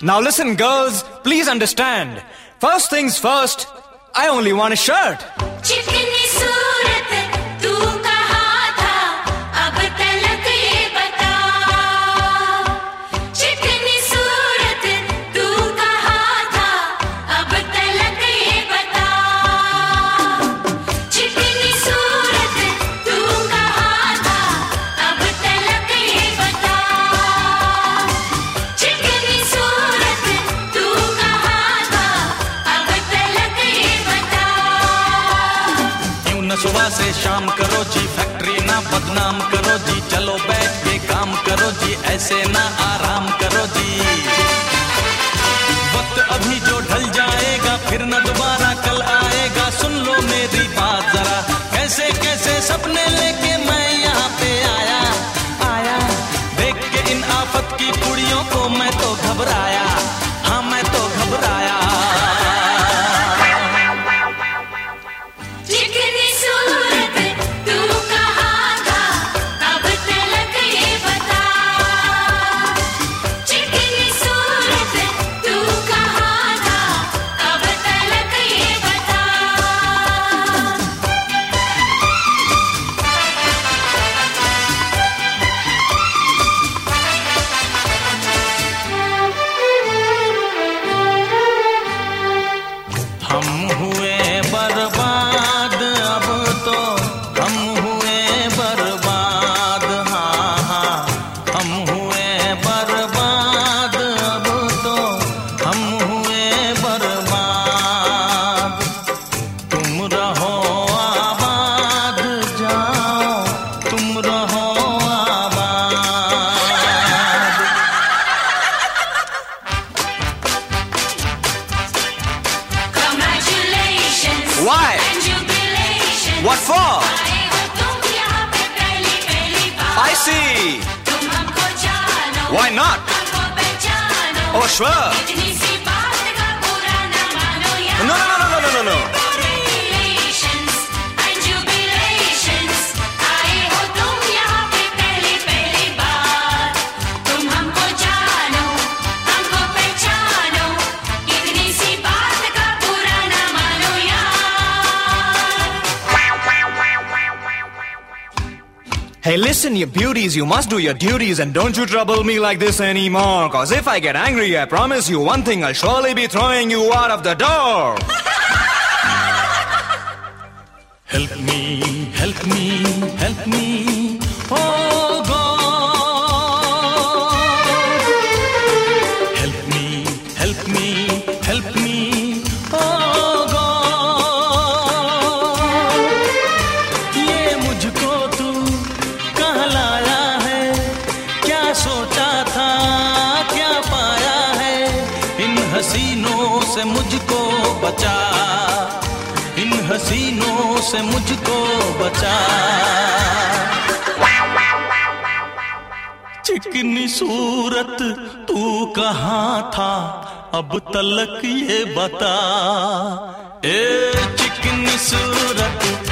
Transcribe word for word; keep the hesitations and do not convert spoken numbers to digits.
Now listen, girls, please understand. First things first, I only want a shirt. चिकनी सूरत तू कहाँ था, अब तलक ये बता। चिकनी सूरत तू कहाँ था, अब तलक ये बता। चिकनी सूरत तू कहाँ था, अब तलक ये बता। चिकनी सूरत तू कहाँ था, अब तलक ये बता। सुबह से शाम करो जी, फैक्ट्री ना बदनाम करो जी, चलो बैठ के काम करो जी, ऐसे ना आराम करो जी। वक्त अभी जो ढल जाएगा फिर न दोबारा कल आएगा, सुन लो मेरी बात जरा, कैसे कैसे सपने लेके मैं यहाँ पे आया आया। देख के इन आफत की कुड़ियों को मैं तो घबराया, हाँ मैं तो घबराया। Why? What for? I see. Why not? Oh, sure. No, no, no, no, no, no, no. Hey, listen, you beauties, you must do your duties and don't you trouble me like this anymore. Cause if I get angry, I promise you one thing, I'll surely be throwing you out of the door. Help me, help me, help me, oh God. Help me, help me, help me, oh God. ये मुझको तू कहाँ लाया है, क्या सोचा था, क्या पाया है, इन हसीनों से मुझको बचा, इन हसीनों से मुझको बचा। चिकनी सूरत तू कहाँ था, अब तलक ये बता। ए चिकनी सूरत